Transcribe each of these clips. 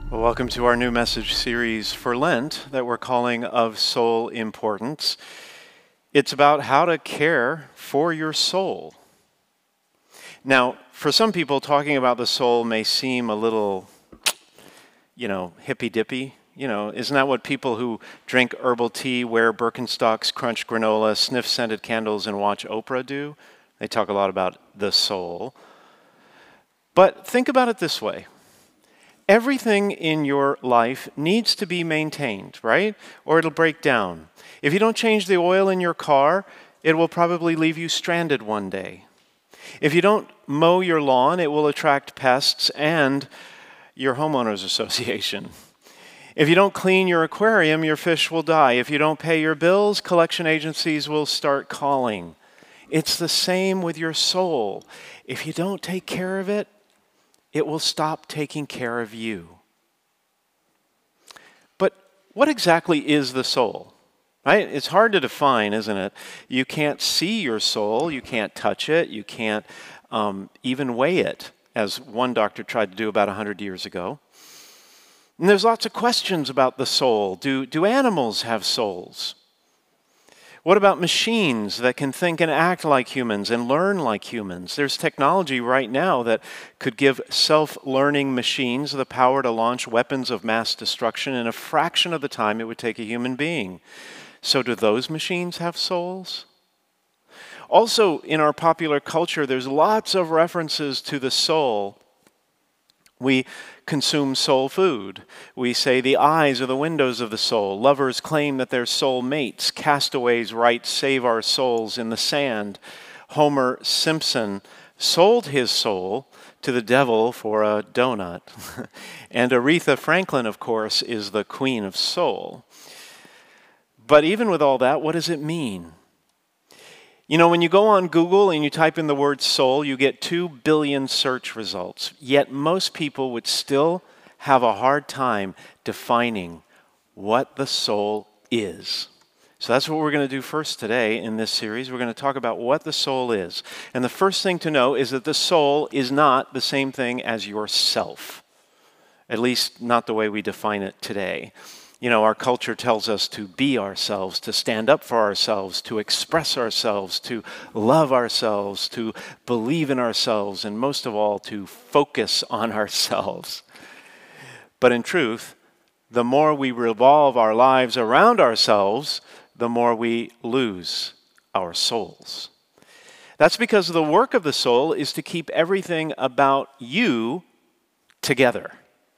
Well, welcome to our new message series for Lent that we're calling Of Soul Importance. It's about how to care for your soul. Now, for some people, talking about the soul may seem a little, hippy-dippy. Isn't that what people who drink herbal tea, wear Birkenstocks, crunch granola, sniff scented candles, and watch Oprah do? They talk a lot about the soul. But think about it this way. Everything in your life needs to be maintained, right? Or it'll break down. If you don't change the oil in your car, it will probably leave you stranded one day. If you don't mow your lawn, it will attract pests and your homeowners association. If you don't clean your aquarium, your fish will die. If you don't pay your bills, collection agencies will start calling. It's the same with your soul. If you don't take care of it, it will stop taking care of you. But what exactly is the soul? Right? It's hard to define, isn't it? You can't see your soul, you can't touch it, you can't even weigh it, as one doctor tried to do about 100 years ago. And there's lots of questions about the soul. Do animals have souls? What about machines that can think and act like humans and learn like humans? There's technology right now that could give self-learning machines the power to launch weapons of mass destruction in a fraction of the time it would take a human being. So do those machines have souls? Also, in our popular culture, there's lots of references to the soul. We consume soul food. We say the eyes are the windows of the soul. Lovers claim that they're soul mates. Castaways write, "Save our souls" in the sand. Homer Simpson sold his soul to the devil for a donut. And Aretha Franklin, of course, is the queen of soul. But even with all that, what does it mean? When you go on Google and you type in the word soul, you get 2 billion search results. Yet most people would still have a hard time defining what the soul is. So that's what we're going to do first today in this series. We're going to talk about what the soul is. And the first thing to know is that the soul is not the same thing as yourself. At least not the way we define it today. Our culture tells us to be ourselves, to stand up for ourselves, to express ourselves, to love ourselves, to believe in ourselves, and most of all, to focus on ourselves. But in truth, the more we revolve our lives around ourselves, the more we lose our souls. That's because the work of the soul is to keep everything about you together.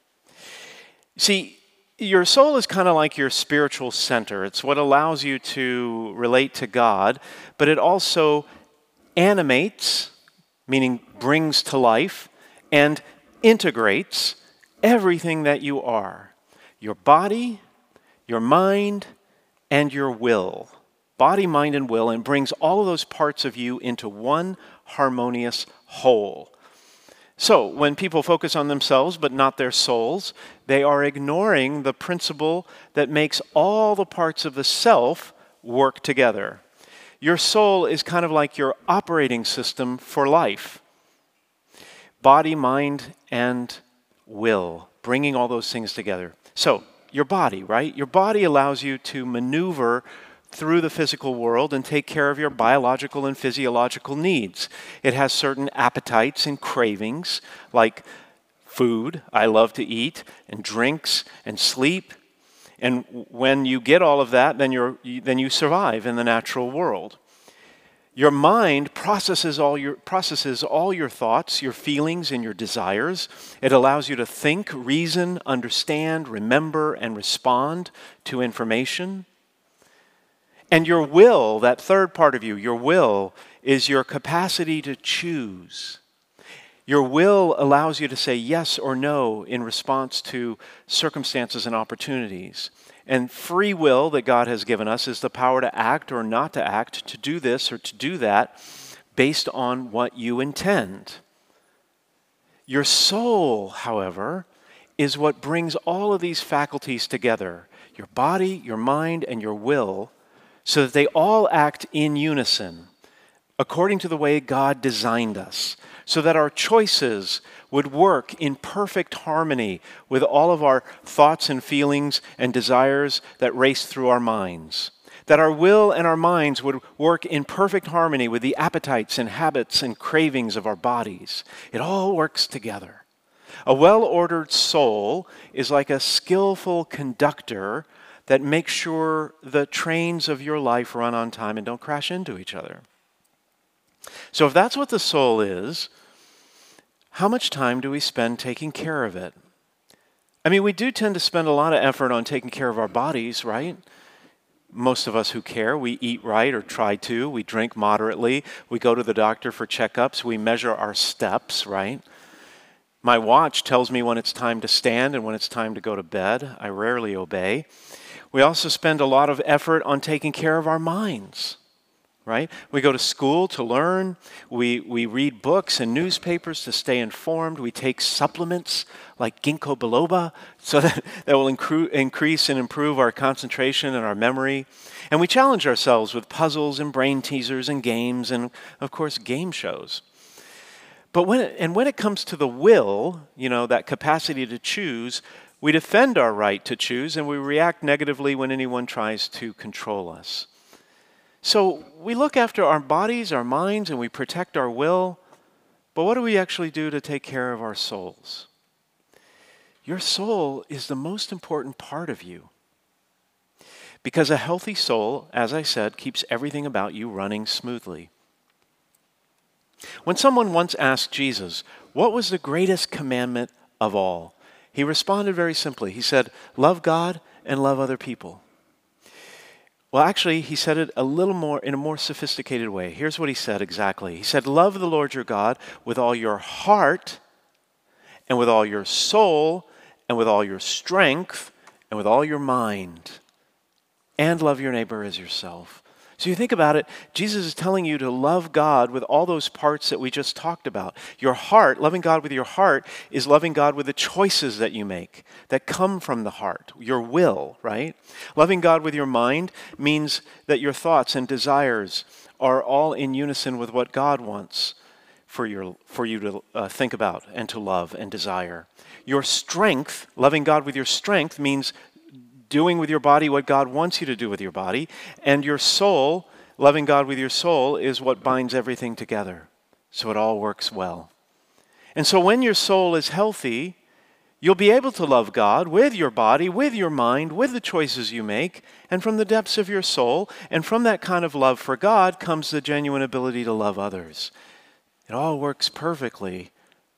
See, your soul is kind of like your spiritual center. It's what allows you to relate to God, but it also animates, meaning brings to life, and integrates everything that you are. Your body, your mind, and your will. Body, mind, and will, and brings all of those parts of you into one harmonious whole. So, when people focus on themselves but not their souls, they are ignoring the principle that makes all the parts of the self work together. Your soul is kind of like your operating system for life. Body, mind, and will, bringing all those things together. So, your body, right? Your body allows you to maneuver through the physical world and take care of your biological and physiological needs. It has certain appetites and cravings, like food, I love to eat, and drinks, and sleep. And when you get all of that, then you survive in the natural world. Your mind processes all your thoughts, your feelings, and your desires. It allows you to think, reason, understand, remember, and respond to information. And your will, that third part of you, your will, is your capacity to choose. Your will allows you to say yes or no in response to circumstances and opportunities. And free will that God has given us is the power to act or not to act, to do this or to do that, based on what you intend. Your soul, however, is what brings all of these faculties together. Your body, your mind, and your will, so that they all act in unison, according to the way God designed us, so that our choices would work in perfect harmony with all of our thoughts and feelings and desires that race through our minds. That our will and our minds would work in perfect harmony with the appetites and habits and cravings of our bodies. It all works together. A well-ordered soul is like a skillful conductor that makes sure the trains of your life run on time and don't crash into each other. So if that's what the soul is, how much time do we spend taking care of it? I mean, we do tend to spend a lot of effort on taking care of our bodies, right? Most of us who care, we eat right or try to. We drink moderately. We go to the doctor for checkups. We measure our steps, right? My watch tells me when it's time to stand and when it's time to go to bed. I rarely obey. We also spend a lot of effort on taking care of our minds, right? We go to school to learn. We read books and newspapers to stay informed. We take supplements like ginkgo biloba so that will increase and improve our concentration and our memory. And we challenge ourselves with puzzles and brain teasers and games and, of course, game shows. But when it comes to the will, that capacity to choose, we defend our right to choose and we react negatively when anyone tries to control us. So we look after our bodies, our minds, and we protect our will, but what do we actually do to take care of our souls? Your soul is the most important part of you. Because a healthy soul, as I said, keeps everything about you running smoothly. When someone once asked Jesus, what was the greatest commandment of all? He responded very simply. He said, love God and love other people. Well, actually, he said it a little more in a more sophisticated way. Here's what he said exactly. He said, love the Lord your God with all your heart and with all your soul and with all your strength and with all your mind. And love your neighbor as yourself. So you think about it, Jesus is telling you to love God with all those parts that we just talked about. Your heart, loving God with your heart, is loving God with the choices that you make that come from the heart, your will, right? Loving God with your mind means that your thoughts and desires are all in unison with what God wants for you to think about and to love and desire. Your strength, loving God with your strength, means doing with your body what God wants you to do with your body. And your soul, loving God with your soul, is what binds everything together. So it all works well. And so when your soul is healthy, you'll be able to love God with your body, with your mind, with the choices you make, and from the depths of your soul. And from that kind of love for God comes the genuine ability to love others. It all works perfectly.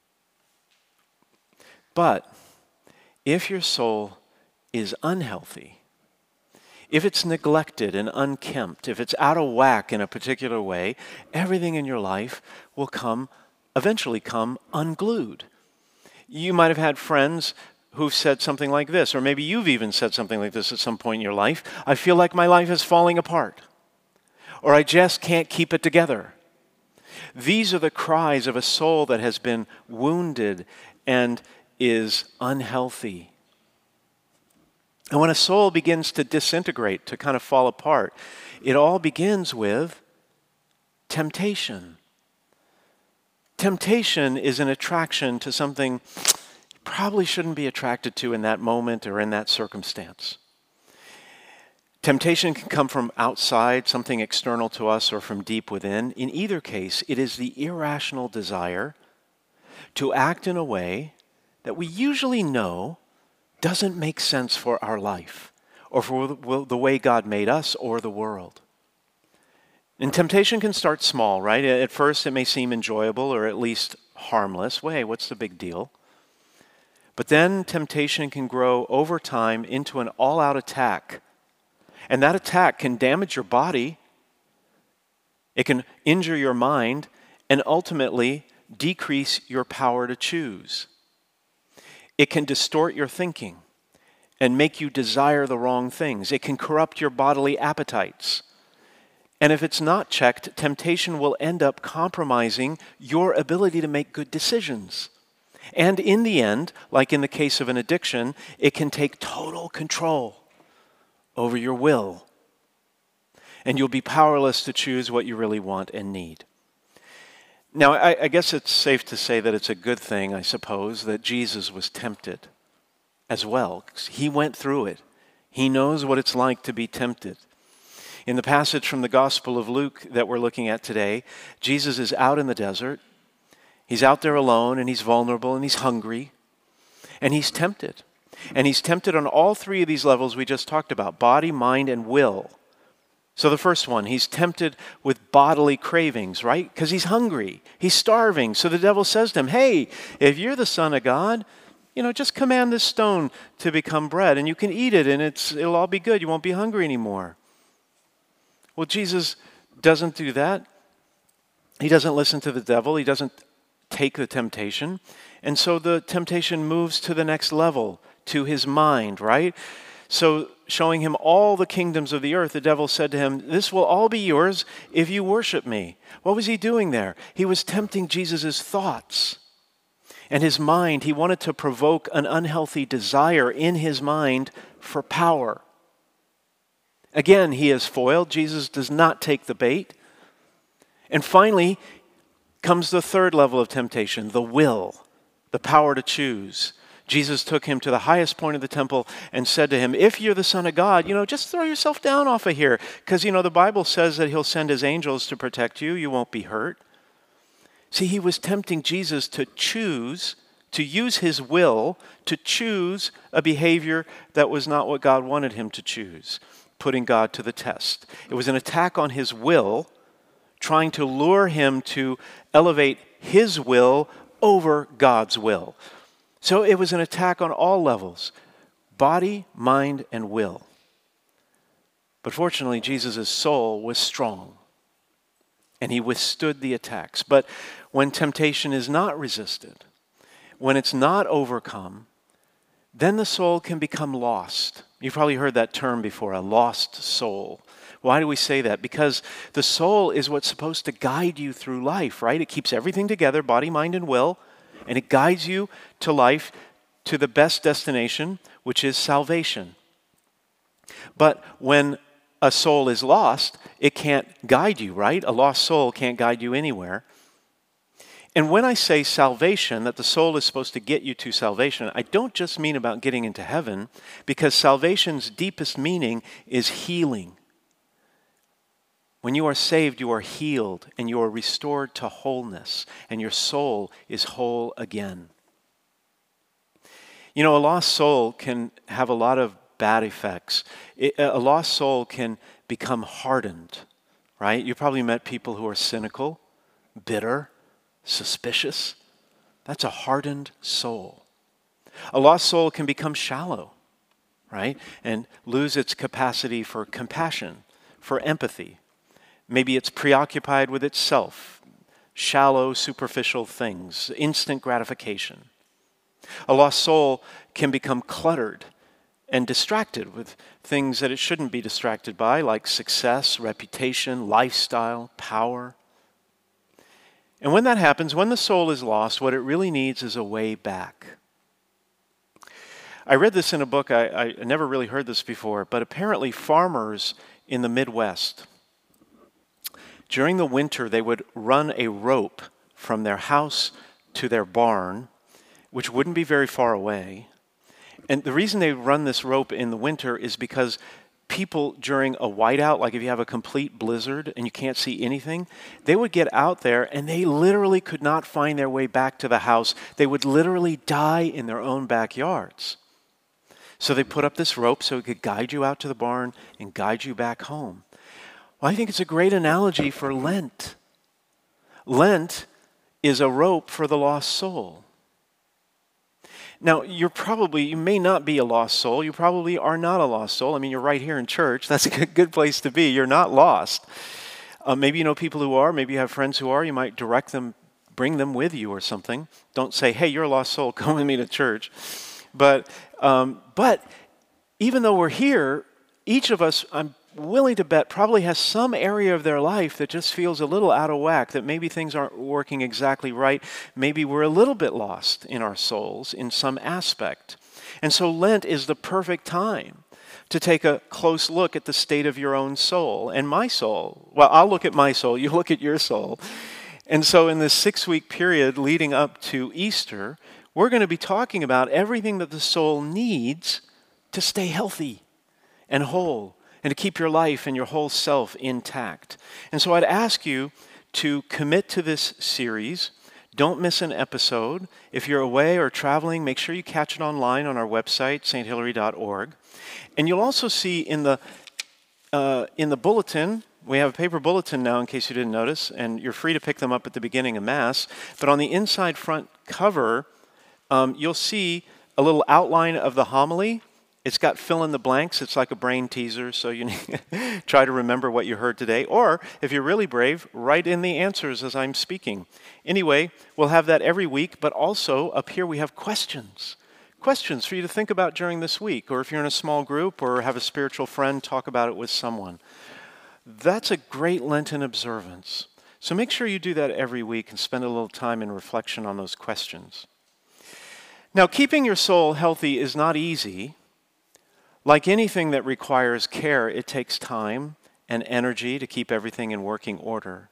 But if your soul is unhealthy, if it's neglected and unkempt, if it's out of whack in a particular way, everything in your life will eventually come unglued. You might have had friends who've said something like this, or maybe you've even said something like this at some point in your life. I feel like my life is falling apart, or I just can't keep it together. These are the cries of a soul that has been wounded and is unhealthy. And when a soul begins to disintegrate, to kind of fall apart, it all begins with temptation. Temptation is an attraction to something you probably shouldn't be attracted to in that moment or in that circumstance. Temptation can come from outside, something external to us, or from deep within. In either case, it is the irrational desire to act in a way that we usually know doesn't make sense for our life or for the way God made us or the world. And temptation can start small, right? At first it may seem enjoyable or at least harmless. Well, hey, what's the big deal? But then temptation can grow over time into an all-out attack. And that attack can damage your body, it can injure your mind, and ultimately decrease your power to choose. It can distort your thinking and make you desire the wrong things. It can corrupt your bodily appetites. And if it's not checked, temptation will end up compromising your ability to make good decisions. And in the end, like in the case of an addiction, it can take total control over your will. And you'll be powerless to choose what you really want and need. Now, I guess it's safe to say that it's a good thing, I suppose, that Jesus was tempted as well. He went through it. He knows what it's like to be tempted. In the passage from the Gospel of Luke that we're looking at today, Jesus is out in the desert. He's out there alone, and he's vulnerable, and he's hungry, and he's tempted. And he's tempted on all three of these levels we just talked about: body, mind, and will. So the first one, he's tempted with bodily cravings, right? Because he's hungry. He's starving. So the devil says to him, hey, if you're the Son of God, just command this stone to become bread, and you can eat it, and it'll all be good. You won't be hungry anymore. Well, Jesus doesn't do that. He doesn't listen to the devil. He doesn't take the temptation. And so the temptation moves to the next level, to his mind, right? So showing him all the kingdoms of the earth, the devil said to him, this will all be yours if you worship me. What was he doing there? He was tempting Jesus' thoughts and his mind. He wanted to provoke an unhealthy desire in his mind for power. Again, he is foiled. Jesus does not take the bait. And finally comes the third level of temptation, the will, the power to choose. Jesus took him to the highest point of the temple and said to him, if you're the Son of God, just throw yourself down off of here. Because, the Bible says that he'll send his angels to protect you. You won't be hurt. See, he was tempting Jesus to choose, to use his will, to choose a behavior that was not what God wanted him to choose, putting God to the test. It was an attack on his will, trying to lure him to elevate his will over God's will. So it was an attack on all levels, body, mind, and will. But fortunately, Jesus' soul was strong, and he withstood the attacks. But when temptation is not resisted, when it's not overcome, then the soul can become lost. You've probably heard that term before, a lost soul. Why do we say that? Because the soul is what's supposed to guide you through life, right? It keeps everything together, body, mind, and will. And it guides you to life, to the best destination, which is salvation. But when a soul is lost, it can't guide you, right? A lost soul can't guide you anywhere. And when I say salvation, that the soul is supposed to get you to salvation, I don't just mean about getting into heaven, because salvation's deepest meaning is healing. When you are saved, you are healed and you are restored to wholeness, and your soul is whole again. A lost soul can have a lot of bad effects. A lost soul can become hardened, right? You probably met people who are cynical, bitter, suspicious. That's a hardened soul. A lost soul can become shallow, right? And lose its capacity for compassion, for empathy. Maybe it's preoccupied with itself, shallow, superficial things, instant gratification. A lost soul can become cluttered and distracted with things that it shouldn't be distracted by, like success, reputation, lifestyle, power. And when that happens, when the soul is lost, what it really needs is a way back. I read this in a book. I never really heard this before, but apparently farmers in the Midwest, during the winter, they would run a rope from their house to their barn, which wouldn't be very far away. And the reason they run this rope in the winter is because people during a whiteout, like if you have a complete blizzard and you can't see anything, they would get out there and they literally could not find their way back to the house. They would literally die in their own backyards. So they put up this rope so it could guide you out to the barn and guide you back home. Well, I think it's a great analogy for Lent. Lent is a rope for the lost soul. Now, you may not be a lost soul. You probably are not a lost soul. I mean, you're right here in church. That's a good place to be. You're not lost. Maybe you know people who are. Maybe you have friends who are. You might direct them, bring them with you or something. Don't say, hey, you're a lost soul. Come with me to church. But even though we're here, each of us, I'm willing to bet, probably has some area of their life that just feels a little out of whack, that maybe things aren't working exactly right. Maybe we're a little bit lost in our souls in some aspect. And so Lent is the perfect time to take a close look at the state of your own soul and my soul. Well, I'll look at my soul, you look at your soul. And so in this 6-week period leading up to Easter, we're going to be talking about everything that the soul needs to stay healthy and whole and to keep your life and your whole self intact. And so I'd ask you to commit to this series. Don't miss an episode. If you're away or traveling, make sure you catch it online on our website, sthilary.org. And you'll also see in the bulletin, we have a paper bulletin now in case you didn't notice, and you're free to pick them up at the beginning of Mass. But on the inside front cover, you'll see a little outline of the homily. It's got fill in the blanks. It's like a brain teaser, so you try to remember what you heard today. Or, if you're really brave, write in the answers as I'm speaking. Anyway, we'll have that every week, but also up here we have questions. Questions for you to think about during this week. Or if you're in a small group or have a spiritual friend, talk about it with someone. That's a great Lenten observance. So make sure you do that every week and spend a little time in reflection on those questions. Now, keeping your soul healthy is not easy. Like anything that requires care, it takes time and energy to keep everything in working order.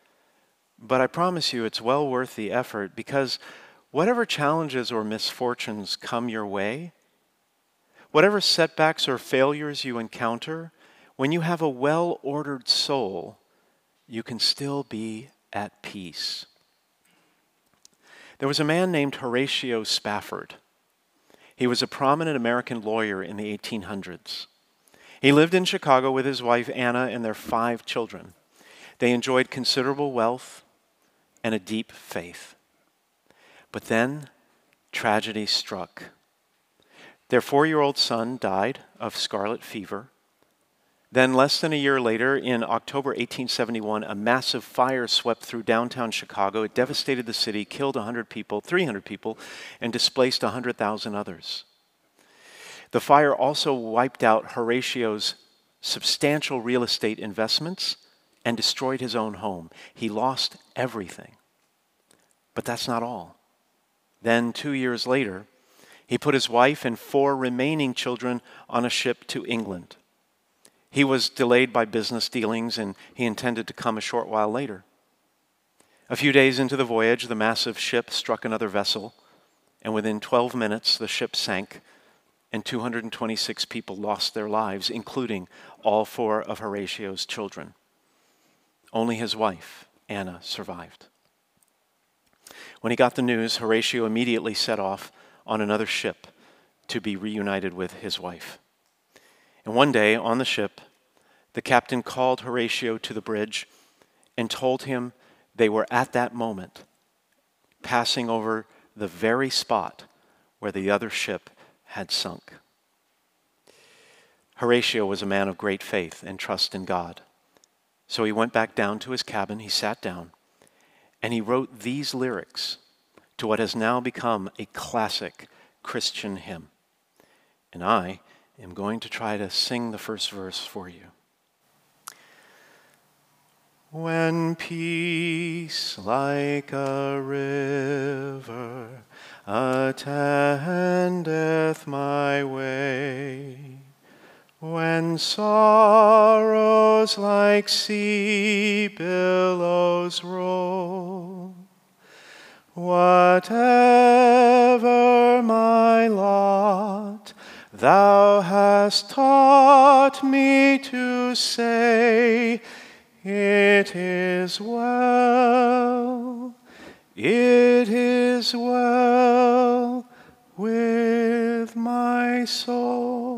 But I promise you it's well worth the effort, because whatever challenges or misfortunes come your way, whatever setbacks or failures you encounter, when you have a well-ordered soul, you can still be at peace. There was a man named Horatio Spafford. He was a prominent American lawyer in the 1800s. He lived in Chicago with his wife Anna and their 5 children. They enjoyed considerable wealth and a deep faith. But then tragedy struck. Their 4-year-old son died of scarlet fever. Then, less than a year later, in October 1871, a massive fire swept through downtown Chicago. It devastated the city, killed 300 people, and displaced 100,000 others. The fire also wiped out Horatio's substantial real estate investments and destroyed his own home. He lost everything. But that's not all. Then, 2 years later, he put his wife and 4 remaining children on a ship to England. He was delayed by business dealings, and he intended to come a short while later. A few days into the voyage, the massive ship struck another vessel, and within 12 minutes, the ship sank, and 226 people lost their lives, including all 4 of Horatio's children. Only his wife, Anna, survived. When he got the news, Horatio immediately set off on another ship to be reunited with his wife. And one day on the ship, the captain called Horatio to the bridge and told him they were at that moment passing over the very spot where the other ship had sunk. Horatio was a man of great faith and trust in God. So he went back down to his cabin, he sat down, and he wrote these lyrics to what has now become a classic Christian hymn. And I am going to try to sing the first verse for you. When peace like a river attendeth my way, when sorrows like sea billows roll, whatever my lot, Thou hast taught me to say, it is well with my soul.